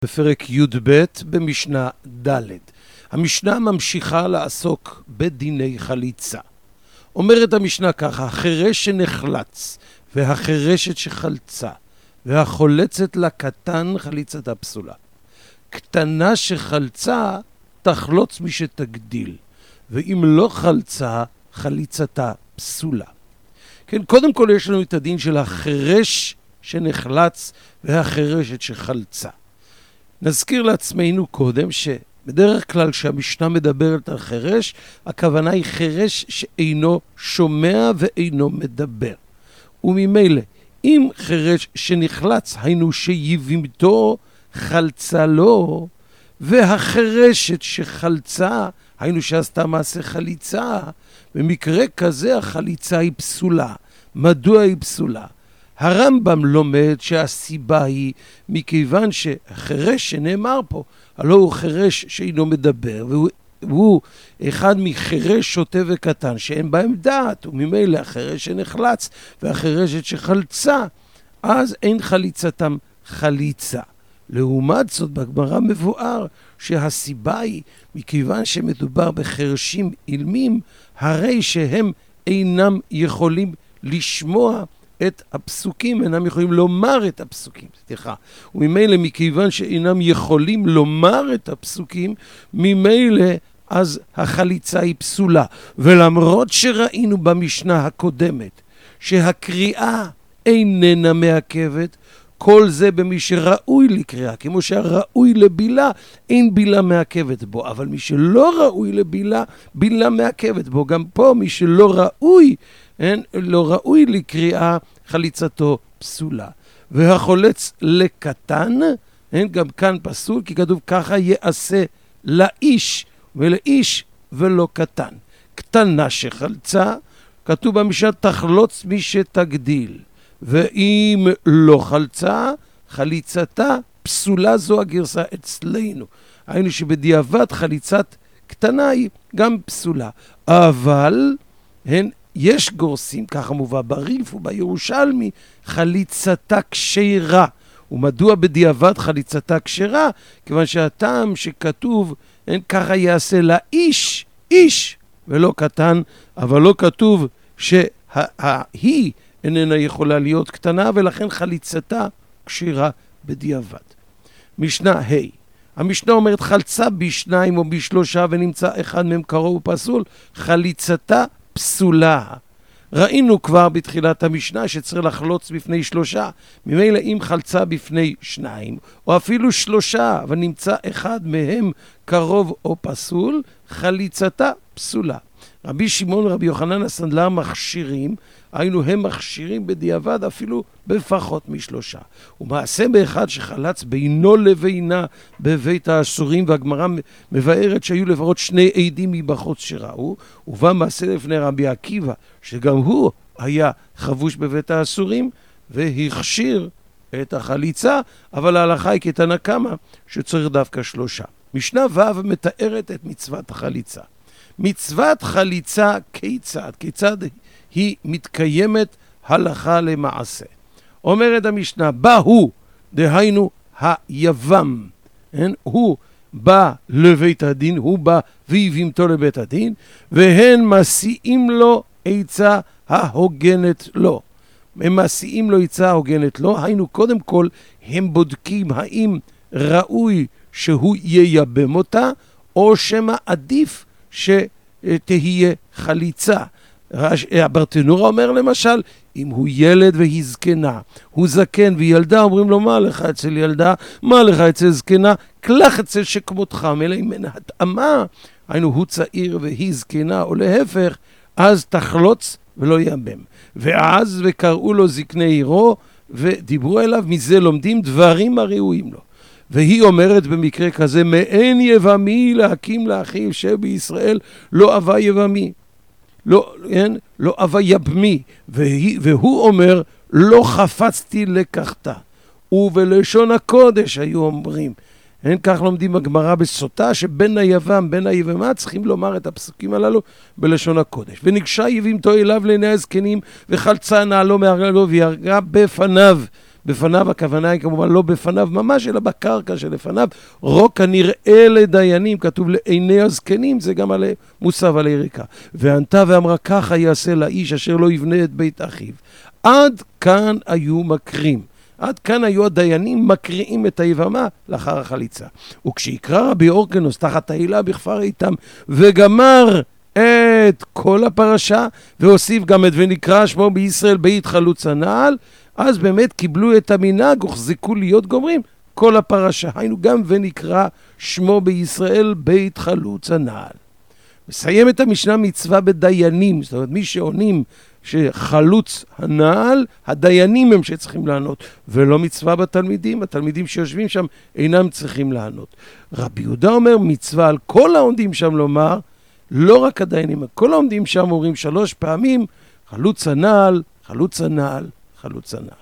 בפרק י"ב במשנה ד'. המשנה ממשיכה לעסוק בדיני חליצה. אומרת המשנה ככה: החירש שנחלץ והחירשת שחלצה והחולצת לקטן חליצתה פסולה. קטנה שחלצה תחלוץ משתגדיל, ואם לא חלצה חליצתה פסולה. כן, קודם כל יש לנו את הדין של החירש שנחלץ והחירשת שחלצה. נזכיר לעצמנו קודם שבדרך כלל כשהמשנה מדברת על חירש, הכוונה היא חירש שאינו שומע ואינו מדבר. וממילא, אם חירש שנחלץ, היינו שיבימתו חלצה לו, והחירשת שחלצה, היינו שעשתה מעשה חליצה, במקרה כזה החליצה היא פסולה. מדוע היא פסולה? הרמב"ם לומד שהסיבה היא מכיוון שהחירש שנאמר פה, הלא הוא חירש שאינו מדבר, והוא אחד מחירש שוטה וקטן שאין בהם דעת, וממילא החירש שנחלץ והחירשת שחלצה, אז אין חליצתם חליצה. לעומת זאת בגמרא מבואר שהסיבה היא מכיוון שמדובר בחרשים אילמים, הרי שהם אינם יכולים לשמוע את הפסוקים, אינם יכולים לומר את הפסוקים, וממילא מכיוון שאינם יכולים לומר את הפסוקים, ממילא אז החליצה היא פסולה. ולמרות שראינו במשנה הקודמת שהקריאה איננה מעכבת, כל זה במי שראוי לקריאה, כמו שהראוי לבילה, אין בילה מעכבת בו, אבל מי שלא ראוי לבילה, בילה מעכבת בו. גם פה מי שלא ראוי, לא ראוי לקריאה, חליצתו פסולה. והחולץ לקטן, גם כאן פסול, כי כתוב ככה יעשה לאיש, ולאיש ולא קטן. קטנה שחלצה, כתוב במשנה תחלוץ מי שתגדיל. ואם לא חלצה, חליצתה פסולה. זו הגרסה אצלנו. היינו שבדיעבד חליצת קטנה היא גם פסולה. אבל יש גורסים, ככה מובא בריף ובירושלמי, חליצתה כשרה. ומדוע בדיעבד חליצתה כשרה? כיוון שהטעם שכתוב, ככה יעשה לאיש, איש ולא קטן, אבל לא כתוב שהיא איננה יכולה להיות קטנה, ולכן חליצתה כשרה בדיעבד. משנה ה'. המשנה אומרת חלצה בשניים או בשלושה ונמצא אחד מהם קרוב ופסול, חליצתה פסולה. ראינו כבר בתחילת המשנה שצריך לחלוץ בפני שלושה, ממילא אם חלצה בפני שניים או אפילו שלושה אבל נמצא אחד מהם קרוב או פסול, חליצתה פסולה. רבי שמעון ורבי יוחנן הסנדלר מכשירים, היינו הם מכשירים בדיעבד אפילו בפחות משלושה. ומעשה באחד שחלץ בינו לבינה בבית האסורים, והגמרא מבארת שהיו לפחות שני עדים מבחוץ שראו, ובא מעשה לפני רבי עקיבא שגם הוא היה חבוש בבית האסורים והכשיר את החליצה, אבל ההלכה היא כתנא קמא שצריך דווקא שלושה. משנה ו' מתארת את מצוות החליצה. מצוות חליצה כיצד היא מתקיימת הלכה למעשה. אומרת המשנה, בא הוא, דהיינו היבם, הוא בא לבית הדין, הוא בא ויבימתו לבית הדין, והן מסיעים לו עצה ההוגנת לו. הם מסיעים לו עצה ההוגנת לו, היינו קודם כל הם בודקים האם ראוי שהוא ייבם אותה, או שמה עדיף שתהיה חליצה. הברטנורה אומר למשל, אם הוא ילד והיא זקנה, הוא זקן וילדה, אומרים לו מה לך אצל ילדה, מה לך אצל זקנה, קלח אצל שכמותך, מלא אם אין התאמה, היינו הוא צעיר והיא זקנה, או להפך, אז תחלוץ ולא יבם. ואז וקראו לו זקני עירו, ודיברו אליו, מזה לומדים דברים הראויים לו. והיא אומרת במקרה כזה, מאין יבמי להקים לאחיו שבישראל לא אבה יבמי, לא אבה יבמי. והוא אומר, לא חפצתי לקחתה. ובלשון הקודש היו אומרים, כך לומדים הגמרא בסוטה, שבין היבם, בין היבמה, צריכים לומר את הפסוקים הללו בלשון הקודש. וניגשה יבימתו אליו לעיני הזקנים, וחלצה נעלו מהרגלו, וירגה בפניו. בפניו הכוונה היא כמובן לא בפניו ממש, אלא בקרקע שלפניו, רוק הנראה לדיינים, כתוב לעיני הזקנים, זה גם מוסב על יריקה. וענתה ואמרה, ככה יעשה לאיש אשר לא יבנה את בית אחיו. עד כאן היו מקרים. עד כאן היו הדיינים מקריאים את היבמה לאחר החליצה. וכשיקרא רבי אורקנוס תחת העילה בכפר איתם וגמר את כל הפרשה והוסיף גם את ונקרא שמו בישראל בית חלוץ הנעל, אז באמת קיבלו את המנהג וחזקו להיות גומרים כל הפרשה. היינו גם ונקרא שמו בישראל בית חלוץ הנעל. מסיים את המשנה מצווה בדיינים, זאת אומרת מי שעונים שחלוץ הנעל, הדיינים הם שצריכים לענות, ולא מצווה בתלמידים, התלמידים שיושבים שם אינם צריכים לענות. רבי יהודה אומר מצווה על כל העומדים שם לומר, לא רק הדיינים, כל העומדים שם אומרים 3 פעמים, חלוץ הנעל, חלוץ הנעל, חלוץ הנעל.